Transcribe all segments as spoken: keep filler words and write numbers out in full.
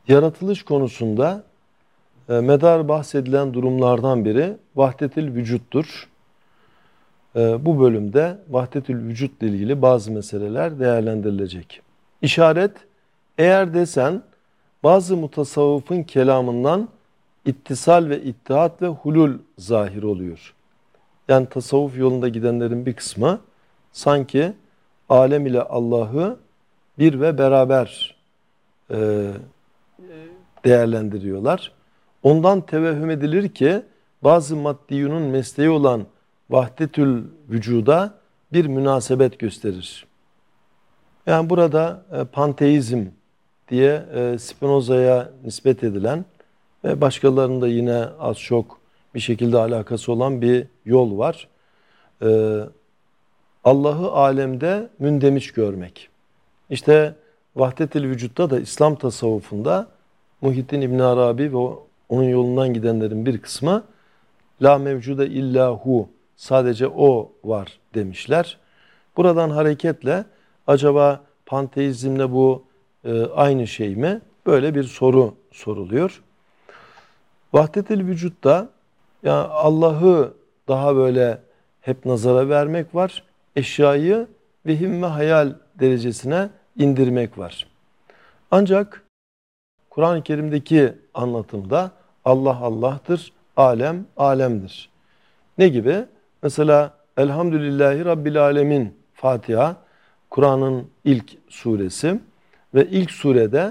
Yaratılış konusunda e, medar bahsedilen durumlardan biri vahdetül vücuttur. E, bu bölümde vahdetül vücutla ilgili bazı meseleler değerlendirilecek. İşaret, eğer desen bazı mutasavvıfın kelamından ittisal ve ittihat ve hulul zahir oluyor. Yani tasavvuf yolunda gidenlerin bir kısmı sanki alem ile Allah'ı bir ve beraber e, değerlendiriyorlar. Ondan tevehhüm edilir ki bazı maddiyunun mesleği olan vahdetül vücuda bir münasebet gösterir. Yani burada e, panteizm diye e, Spinoza'ya nispet edilen ve başkalarının da yine az çok bir şekilde alakası olan bir yol var. E, Allah'ı alemde mündemiş görmek. İşte vahdet-i vücutta da İslam tasavvufunda Muhyiddin İbn Arabi ve onun yolundan gidenlerin bir kısmı la mevcude illahu, sadece o var demişler. Buradan hareketle acaba panteizmle bu e, aynı şey mi? Böyle bir soru soruluyor. Vahdet-i vücutta yani Allah'ı daha böyle hep nazara vermek var. Eşyayı vehim ve hayal derecesine indirmek var. Ancak Kur'an-ı Kerim'deki anlatımda Allah Allah'tır, alem alemdir. Ne gibi? Mesela Elhamdülillahi Rabbil Alemin Fatiha, Kur'an'ın ilk suresi ve ilk surede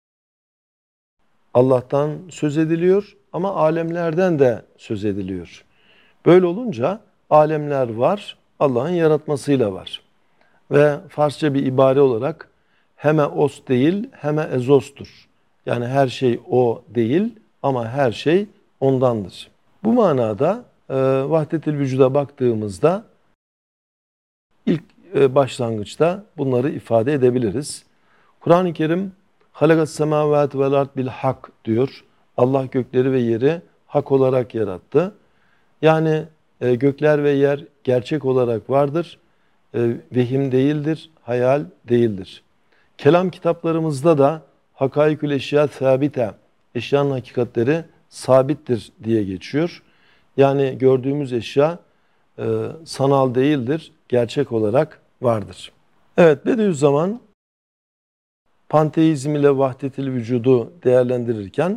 Allah'tan söz ediliyor ama alemlerden de söz ediliyor. Böyle olunca alemler var, Allah'ın yaratmasıyla var. Ve Farsça bir ibare olarak heme os değil, heme ezostur. Yani her şey o değil ama her şey ondandır. Bu manada e, vahdet-i vücuda baktığımızda ilk e, başlangıçta bunları ifade edebiliriz. Kur'an-ı Kerim halakas semavati vel ard bil hak diyor. Allah gökleri ve yeri hak olarak yarattı. Yani e, gökler ve yer gerçek olarak vardır. E, vehim değildir, hayal değildir. Kelam kitaplarımızda da hakaikül eşya sabite, eşyanın hakikatleri sabittir diye geçiyor. Yani gördüğümüz eşya e, sanal değildir, gerçek olarak vardır. Evet, Bediüzzaman panteizm ile vahdetil vücudu değerlendirirken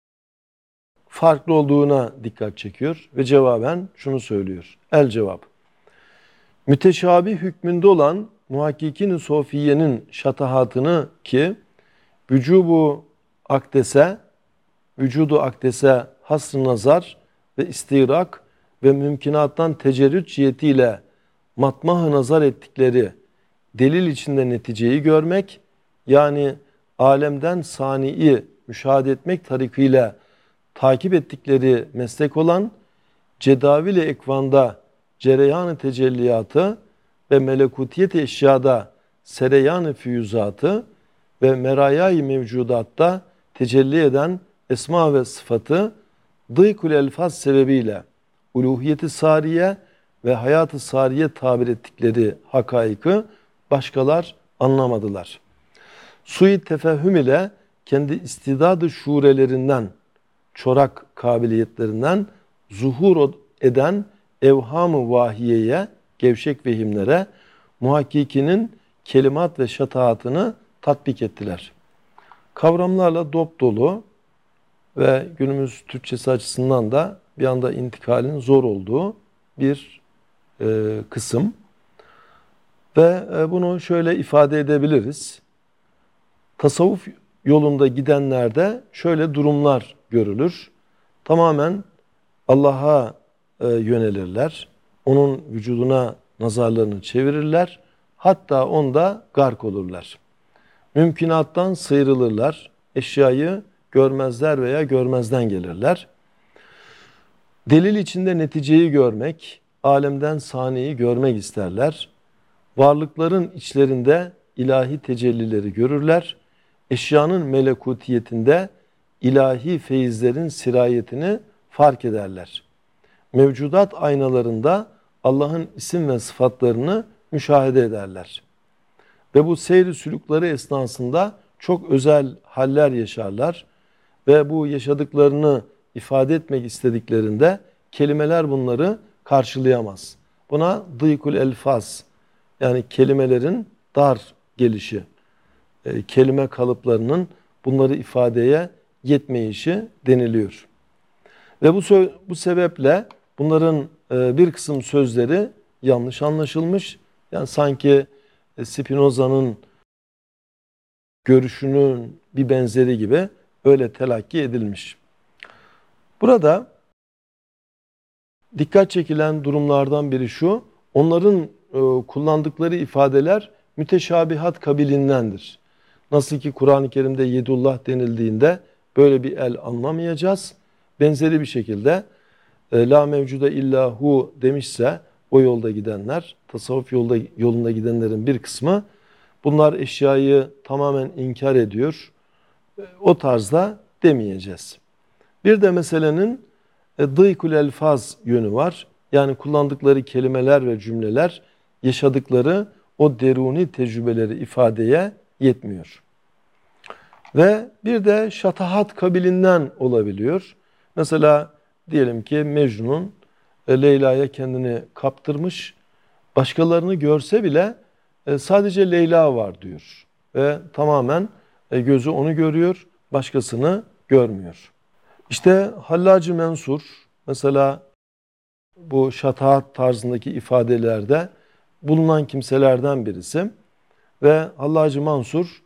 farklı olduğuna dikkat çekiyor ve cevaben şunu söylüyor. El cevap. Müteşabih hükmünde olan muhakkikin-i sofiyenin şatahatını ki vücubu akdese, vücudu akdese hasr-ı nazar ve istirak ve mümkinattan tecerrüt cihetiyle matmah-ı nazar ettikleri delil içinde neticeyi görmek, yani alemden sani'i müşahede etmek tarikiyle takip ettikleri meslek olan cedavil-i ekvanda cereyan-ı tecelliyatı ve melekutiyet eşyada sereyan-ı füyüzatı ve merayâ-i mevcudatta tecelli eden esma ve sıfatı dıykul elfaz sebebiyle uluhiyeti sariye ve hayatı sariye tabir ettikleri hakaikı başkalar anlamadılar. Sui tefehüm ile kendi istidadı şuurelerinden, çorak kabiliyetlerinden zuhur eden evham-ı vahiyeye, gevşek vehimlere muhakkikinin kelimat ve şataatını tatbik ettiler. Kavramlarla dop dolu ve günümüz Türkçesi açısından da bir anda intikalin zor olduğu bir e, kısım. Ve e, bunu şöyle ifade edebiliriz. Tasavvuf yolunda gidenlerde şöyle durumlar görülür. Tamamen Allah'a e, yönelirler. Onun vücuduna nazarlarını çevirirler. Hatta onda gark olurlar. Mümkinattan sıyrılırlar. Eşyayı görmezler veya görmezden gelirler. Delil içinde neticeyi görmek, alemden saniyi görmek isterler. Varlıkların içlerinde ilahi tecellileri görürler. Eşyanın melekutiyetinde ilahi feyizlerin sirayetini fark ederler. Mevcudat aynalarında Allah'ın isim ve sıfatlarını müşahede ederler. Ve bu seyri sülükleri esnasında çok özel haller yaşarlar ve bu yaşadıklarını ifade etmek istediklerinde kelimeler bunları karşılayamaz. Buna dıykul elfaz, yani kelimelerin dar gelişi, e, kelime kalıplarının bunları ifadeye yetmeyişi deniliyor. Ve bu bu sebeple bunların e, bir kısım sözleri yanlış anlaşılmış. Yani sanki e, Spinoza'nın görüşünün bir benzeri gibi öyle telakki edilmiş. Burada dikkat çekilen durumlardan biri şu: onların e, kullandıkları ifadeler müteşabihat kabilindendir. Nasıl ki Kur'an-ı Kerim'de yedullah denildiğinde böyle bir el anlamayacağız. Benzeri bir şekilde e, la mevcuda illa hu demişse o yolda gidenler, tasavvuf yolda, yolunda gidenlerin bir kısmı, bunlar eşyayı tamamen inkar ediyor. E, o tarzda demeyeceğiz. Bir de meselenin e, dıykul elfaz yönü var. Yani kullandıkları kelimeler ve cümleler yaşadıkları o deruni tecrübeleri ifadeye yetmiyor. Ve bir de şatahat kabilinden olabiliyor. Mesela diyelim ki Mecnun e, Leyla'ya kendini kaptırmış. Başkalarını görse bile e, sadece Leyla var diyor. Ve tamamen e, gözü onu görüyor, başkasını görmüyor. İşte Hallacı Mensur mesela bu şatahat tarzındaki ifadelerde bulunan kimselerden birisi ve Hallacı Mansur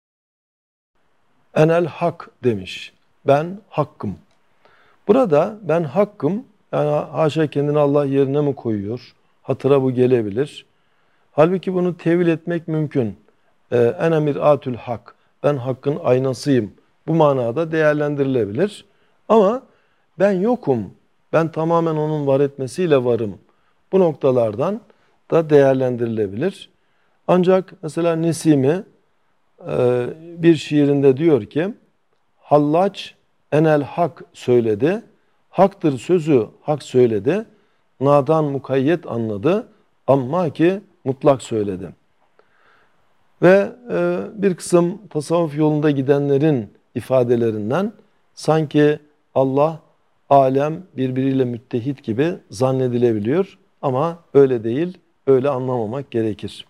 enel hak demiş. Ben hakkım. Burada ben hakkım, yani haşa kendini Allah yerine mi koyuyor? Hatıra bu gelebilir. Halbuki bunu tevil etmek mümkün. Ene mir'atül hak. Ben hakkın aynasıyım. Bu manada değerlendirilebilir. Ama ben yokum. Ben tamamen onun var etmesiyle varım. Bu noktalardan da değerlendirilebilir. Ancak mesela Nesimi bir şiirinde diyor ki, Hallaç enel hak söyledi, haktır sözü hak söyledi, nadan mukayyet anladı, amma ki mutlak söyledi. Ve bir kısım tasavvuf yolunda gidenlerin ifadelerinden sanki Allah, alem birbiriyle müttehit gibi zannedilebiliyor ama öyle değil, öyle anlamamak gerekir.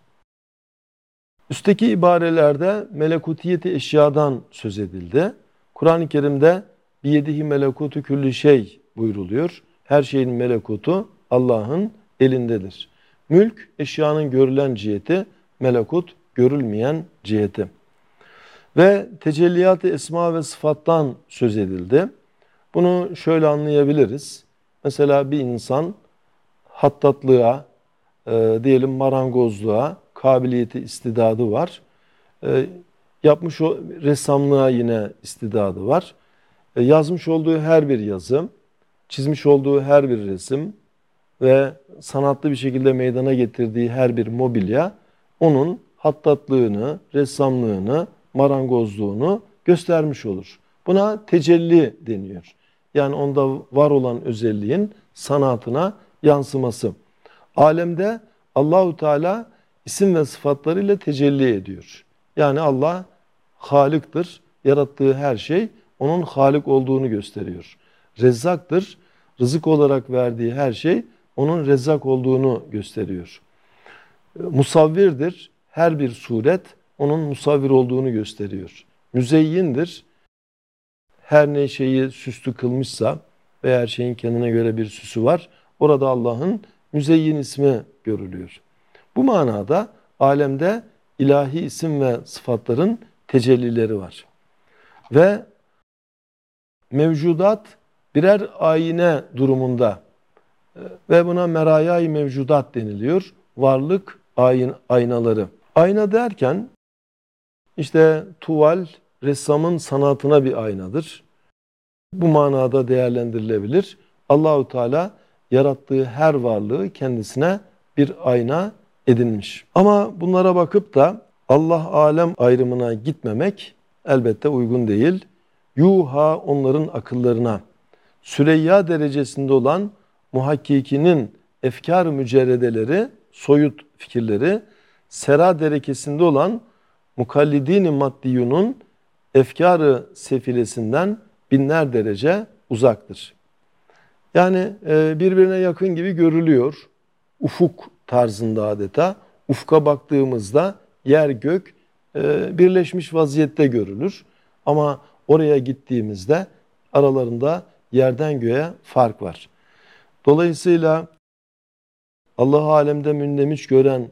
Üstteki ibarelerde melekutiyeti eşyadan söz edildi. Kur'an-ı Kerim'de biyedihi melekutu külli şey buyruluyor. Her şeyin melekutu Allah'ın elindedir. Mülk eşyanın görülen ciheti, melekut görülmeyen ciheti. Ve tecelliyat-ı esma ve sıfattan söz edildi. Bunu şöyle anlayabiliriz. Mesela bir insan hattatlığa, e, diyelim marangozluğa kabiliyeti, istidadı var. E, yapmış o ressamlığa yine istidadı var. E, yazmış olduğu her bir yazı, çizmiş olduğu her bir resim ve sanatlı bir şekilde meydana getirdiği her bir mobilya onun hattatlığını, ressamlığını, marangozluğunu göstermiş olur. Buna tecelli deniyor. Yani onda var olan özelliğin sanatına yansıması. Alemde Allahu Teala isim ve sıfatlarıyla tecelli ediyor. Yani Allah Halık'tır. Yarattığı her şey onun Halik olduğunu gösteriyor. Rezzaktır. Rızık olarak verdiği her şey onun Rezzak olduğunu gösteriyor. Musavvirdir. Her bir suret onun musavvir olduğunu gösteriyor. Müzeyyindir. Her ne şeyi süslü kılmışsa ve her şeyin kendine göre bir süsü var, orada Allah'ın müzeyyin ismi görülüyor. Bu manada alemde ilahi isim ve sıfatların tecellileri var. Ve mevcudat birer ayine durumunda ve buna merayay mevcudat deniliyor. Varlık ayn aynaları. Ayna derken işte tuval ressamın sanatına bir aynadır. Bu manada değerlendirilebilir. Allahu Teala yarattığı her varlığı kendisine bir ayna edinmiş. Ama bunlara bakıp da Allah alem ayrımına gitmemek elbette uygun değil. Yuha onların akıllarına, Süreyya derecesinde olan muhakkikinin efkar mücerredeleri, soyut fikirleri, sera derekesinde olan mukallidin-i maddiyunun efkarı sefilesinden binler derece uzaktır. Yani birbirine yakın gibi görülüyor. Ufuk tarzında adeta. Ufka baktığımızda yer gök birleşmiş vaziyette görülür. Ama oraya gittiğimizde aralarında yerden göğe fark var. Dolayısıyla Allah'ı alemde mündemiş gören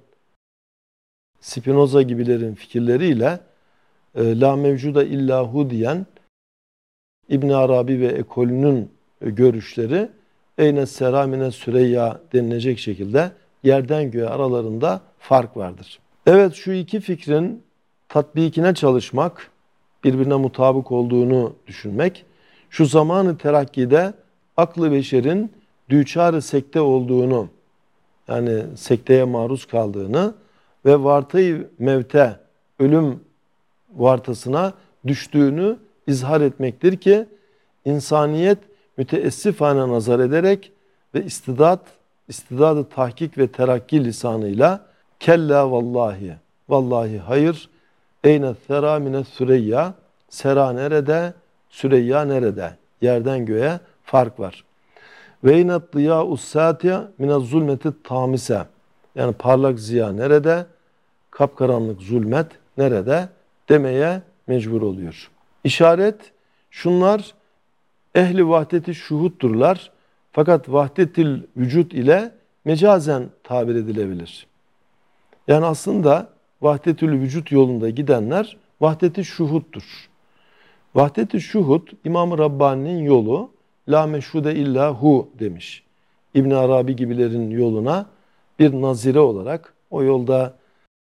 Spinoza gibilerin fikirleriyle la mevcuda illahu diyen İbn Arabi ve ekolünün görüşleri eyne seramine süreyya denilecek şekilde yerden göğe aralarında fark vardır. Evet, şu iki fikrin tatbikine çalışmak, birbirine mutabık olduğunu düşünmek, şu zamanı terakkide aklı beşerin düçar-ı sekte olduğunu, yani sekteye maruz kaldığını ve vartayı mevte, ölüm vartasına düştüğünü izhar etmektir ki insaniyet müteessifane nazar ederek ve istidat, istidadı tahkik ve terakki lisanıyla kella vallahi, vallahi hayır, eyne sera mine süreyya, sera nerede, süreyya nerede, yerden göğe fark var. Ve inat diya ussatiya mine zulmeti tamise, yani parlak ziya nerede, kapkaranlık zulmet nerede demeye mecbur oluyor. İşaret, şunlar ehli vahdeti şuhutturlar. Fakat vahdetil vücut ile mecazen tabir edilebilir. Yani aslında vahdetül vücut yolunda gidenler vahdeti şuhuttur. Vahdeti şuhut, İmam-ı Rabbani'nin yolu, la meşhude illa hu demiş. İbn Arabi gibilerin yoluna bir nazire olarak o yolda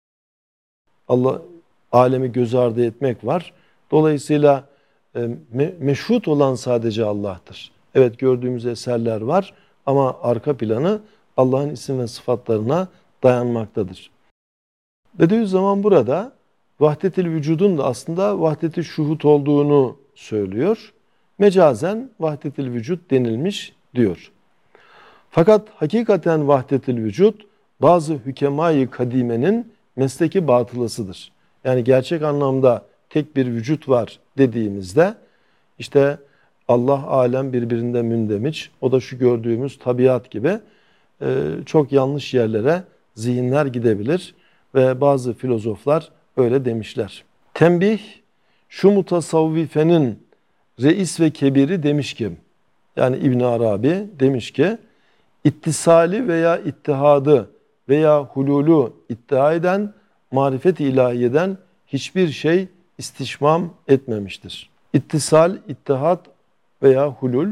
Allah alemi göz ardı etmek var. Dolayısıyla e, me meşhut olan sadece Allah'tır. Evet, gördüğümüz eserler var ama arka planı Allah'ın isim ve sıfatlarına dayanmaktadır. Bediüzzaman burada vahdetil vücudun da aslında vahdeti şuhut olduğunu söylüyor. Mecazen vahdetil vücut denilmiş diyor. Fakat hakikaten vahdetil vücut bazı hükemai kadimenin mesleki batılısıdır. Yani gerçek anlamda tek bir vücut var dediğimizde işte Allah alem birbirinde mündemiş. O da şu gördüğümüz tabiat gibi çok yanlış yerlere zihinler gidebilir ve bazı filozoflar öyle demişler. Tembih, şu mutasavvifenin reis ve kebiri demiş ki, yani İbn Arabi demiş ki, ittisali veya ittihadı veya hululu iddia eden, marifet-i ilahiyeden hiçbir şey istişmam etmemiştir. İttisal, ittihat veya hulul,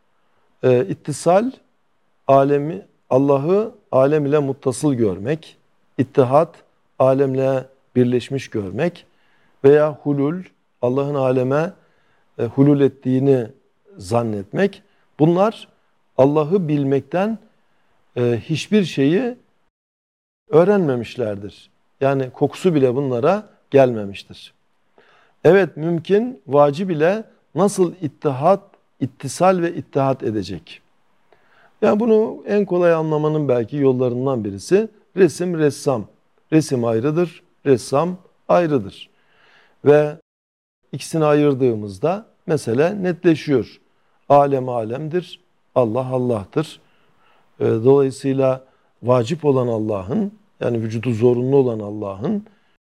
e, ittisal alemi, Allah'ı alem ile muttasıl görmek, ittihat alemle birleşmiş görmek veya hulul, Allah'ın aleme e, hulul ettiğini zannetmek. Bunlar Allah'ı bilmekten e, hiçbir şeyi öğrenmemişlerdir. Yani kokusu bile bunlara gelmemiştir. Evet, mümkün, vacib ile nasıl ittihat, ittisal ve ittihat edecek? Yani bunu en kolay anlamanın belki yollarından birisi resim, ressam. Resim ayrıdır, ressam ayrıdır. Ve ikisini ayırdığımızda mesele netleşiyor. Alem alemdir, Allah Allah'tır. Dolayısıyla vacip olan Allah'ın, yani vücudu zorunlu olan Allah'ın,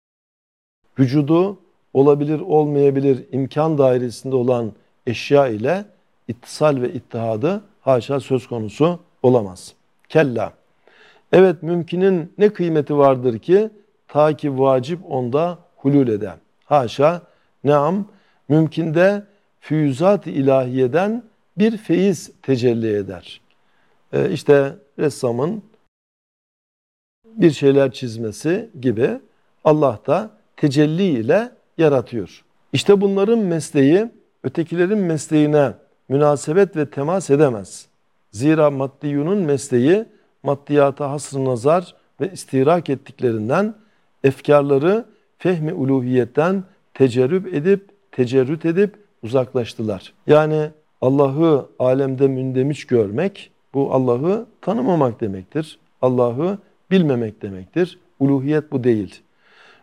vücudu olabilir olmayabilir imkan dairesinde olan eşya ile ittisal ve ittihadı haşa söz konusu olamaz. Kella. Evet, mümkinin ne kıymeti vardır ki ta ki vacip onda hulul eder. Haşa, neam, mümkinde füyüzat-ı ilahiyeden bir feyiz tecelli eder. Ee, işte ressamın bir şeyler çizmesi gibi Allah da tecelli ile yaratıyor. İşte bunların mesleği ötekilerin mesleğine münasebet ve temas edemez. Zira maddiyunun mesleği maddiyata hasr-ı nazar ve istirak ettiklerinden efkarları fehmi uluhiyetten tecerrüp edip, tecerrüt edip uzaklaştılar. Yani Allah'ı alemde mündemiş görmek, bu Allah'ı tanımamak demektir. Allah'ı bilmemek demektir. Uluhiyet bu değil.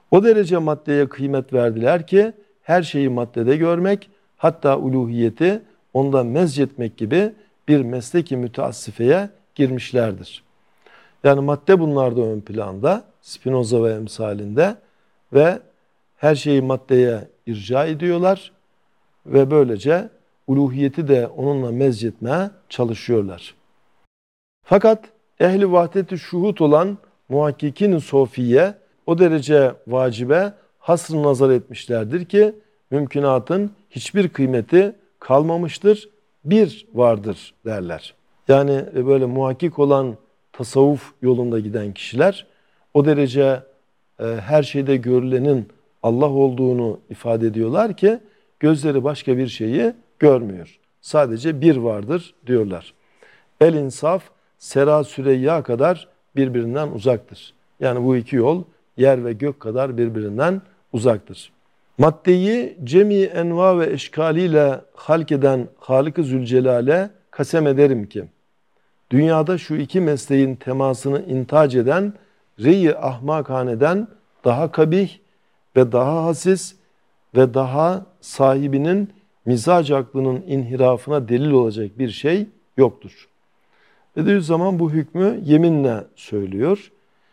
O derece maddeye kıymet verdiler ki her şeyi maddede görmek, hatta uluhiyeti ondan mezcetmek gibi bir mesleki müteassifeye girmişlerdir. Yani madde bunlarda ön planda, Spinoza ve emsalinde ve her şeyi maddeye irca ediyorlar ve böylece uluhiyeti de onunla mezcetmeye çalışıyorlar. Fakat ehli vahdet-i şuhut olan muhakkikin sofiye o derece vacibe hasr nazar etmişlerdir ki mümkünatın hiçbir kıymeti kalmamıştır, bir vardır derler. Yani böyle muhakkik olan tasavvuf yolunda giden kişiler o derece e, her şeyde görülenin Allah olduğunu ifade ediyorlar ki gözleri başka bir şeyi görmüyor. Sadece bir vardır diyorlar. El insaf Sera Süreyya kadar birbirinden uzaktır. Yani bu iki yol yer ve gök kadar birbirinden uzaktır. Maddeyi cemi enva ve eşkaliyle halk eden Halık-ı Zülcelal'e kasem ederim ki dünyada şu iki mesleğin temasını intac eden rey-i ahmakhaneden daha kabih ve daha hasis ve daha sahibinin mizac aklının inhirafına delil olacak bir şey yoktur. Bediüzzaman bu hükmü yeminle söylüyor.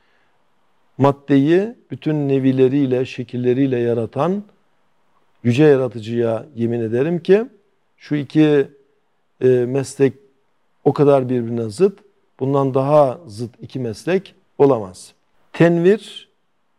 Maddeyi bütün nevileriyle, şekilleriyle yaratan yüce yaratıcıya yemin ederim ki şu iki e, meslek o kadar birbirine zıt, bundan daha zıt iki meslek olamaz. Tenvir,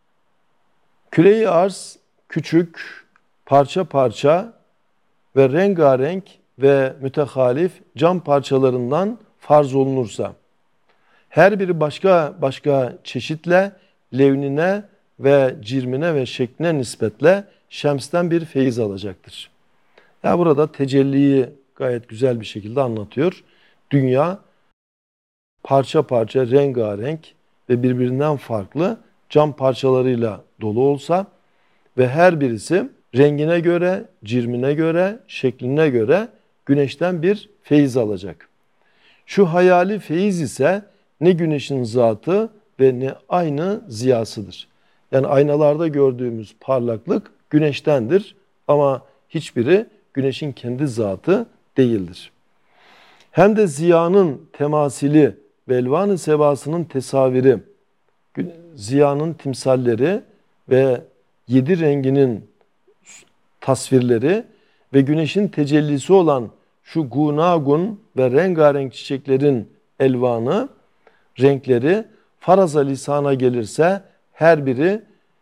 küre-i arz küçük, parça parça ve rengarenk ve mütehalif cam parçalarından farz olunursa, her biri başka başka çeşitle, levnine ve cirmine ve şekline nispetle şemsten bir feyiz alacaktır. Ya burada tecelliyi gayet güzel bir şekilde anlatıyor. Dünya parça parça, rengarenk ve birbirinden farklı cam parçalarıyla dolu olsa ve her birisi rengine göre, cirmine göre, şekline göre güneşten bir feyiz alacak. Şu hayali feyiz ise ne güneşin zatı ve ne aynı ziyasıdır. Yani aynalarda gördüğümüz parlaklık güneştendir ama hiçbiri güneşin kendi zatı değildir. Hem de ziyanın temasili ve elvan-ı sebasının tesaviri, ziyanın timsalleri ve yedi renginin tasvirleri ve güneşin tecellisi olan şu gunagun ve rengarenk çiçeklerin elvanı, renkleri faraza lisana gelirse her biri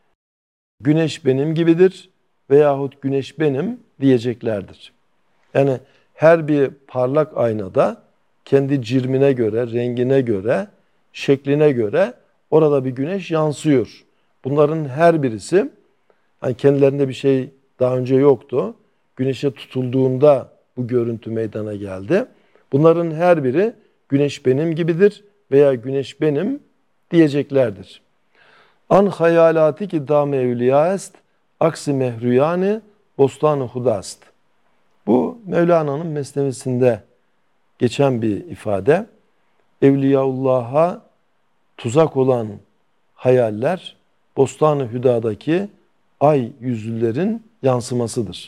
güneş benim gibidir veyahut güneş benim diyeceklerdir. Yani her bir parlak aynada kendi cirmine göre, rengine göre, şekline göre orada bir güneş yansıyor. Bunların her birisi yani kendilerinde bir şey daha önce yoktu. Güneşe tutulduğunda bu görüntü meydana geldi. Bunların her biri güneş benim gibidir veya güneş benim diyeceklerdir. An hayalati ki dâme evliya est, aksi mehruyani bostan-ı hudast. Bu Mevlana'nın mesnevisinde geçen bir ifade. Evliyaullah'a tuzak olan hayaller Bostan-ı Hüda'daki ay yüzlülerin yansımasıdır.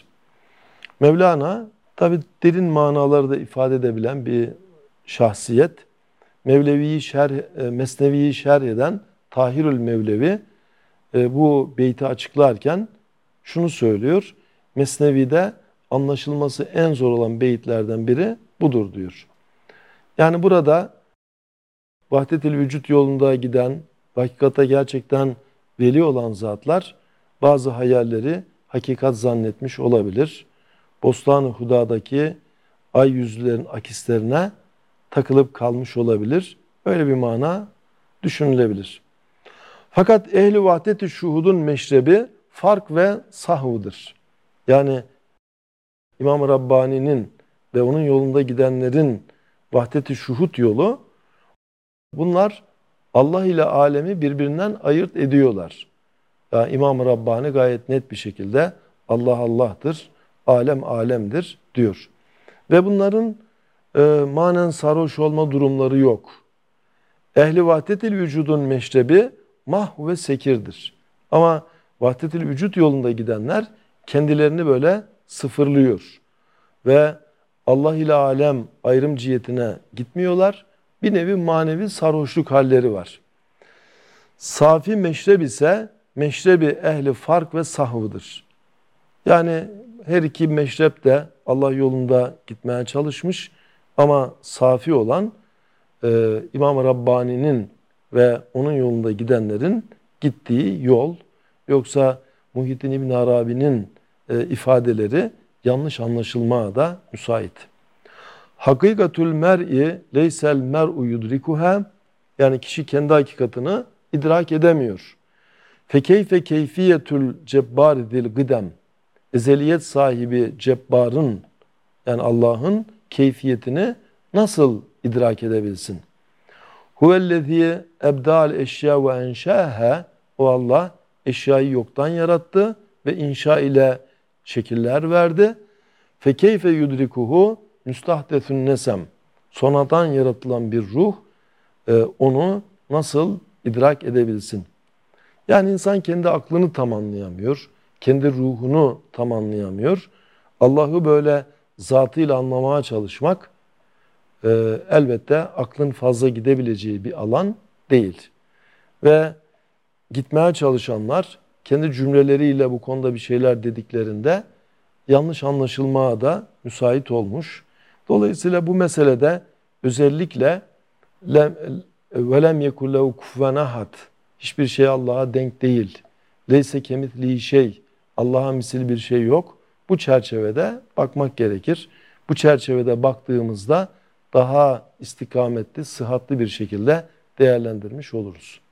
Mevlana tabi derin manaları da ifade edebilen bir şahsiyet. Mevlevi'yi şerh, Mesnevi'yi şerh eden Tahirül Mevlevi bu beyti açıklarken şunu söylüyor. Mesnevi'de anlaşılması en zor olan beyitlerden biri budur diyor. Yani burada vahdet-i vücut yolunda giden, hakikate gerçekten veli olan zatlar bazı hayalleri hakikat zannetmiş olabilir. Bostan-ı Huda'daki ay yüzlülerin akislerine takılıp kalmış olabilir. Öyle bir mana düşünülebilir. Fakat ehli vahdet-i şuhudun meşrebi fark ve sahvudur. Yani İmam-ı Rabbani'nin ve onun yolunda gidenlerin vahdet-i şuhud yolu, bunlar Allah ile alemi birbirinden ayırt ediyorlar. Yani İmam-ı Rabbani gayet net bir şekilde Allah Allah'tır, alem alemdir diyor. Ve bunların e, manen sarhoş olma durumları yok. Ehli vahdet-i vücudun meşrebi mahv ve sekirdir. Ama vahdetül vücut yolunda gidenler kendilerini böyle sıfırlıyor. Ve Allah ile alem ayrım cihetine gitmiyorlar. Bir nevi manevi sarhoşluk halleri var. Safi meşreb ise meşrebi ehli fark ve sahvıdır. Yani her iki meşrep de Allah yolunda gitmeye çalışmış ama safi olan e, İmam-ı Rabbani'nin ve onun yolunda gidenlerin gittiği yol. Yoksa Muhyiddin İbn Arabi'nin e, ifadeleri yanlış anlaşılmaya da müsait. Hakikatül mer'i leysel mer'u yudrikuha, yani kişi kendi hakikatını idrak edemiyor. Fekeyfe keyfiyetül cebbaridil gıdem, ezeliyet sahibi cebbarın, yani Allah'ın keyfiyetini nasıl idrak edebilsin? Huvellezî ebdâl eşyâ ve enşâhe, o Allah eşyayı yoktan yarattı ve inşa ile şekiller verdi. Fekeyfe yudrikuhu müstahdethün nesem, sonradan yaratılan bir ruh e, onu nasıl idrak edebilsin? Yani insan kendi aklını tam anlayamıyor, kendi ruhunu tam anlayamıyor. Allah'ı böyle zatıyla anlamaya çalışmak e, elbette aklın fazla gidebileceği bir alan değil. Ve gitmeye çalışanlar kendi cümleleriyle bu konuda bir şeyler dediklerinde yanlış anlaşılmaya da müsait olmuş. Dolayısıyla bu meselede özellikle velem yekullehu kufuven ahad, hiçbir şey Allah'a denk değil. Leyse kemitlihi şey, Allah'a misil bir şey yok. Bu çerçevede bakmak gerekir. Bu çerçevede baktığımızda daha istikametli, sıhhatli bir şekilde değerlendirmiş oluruz.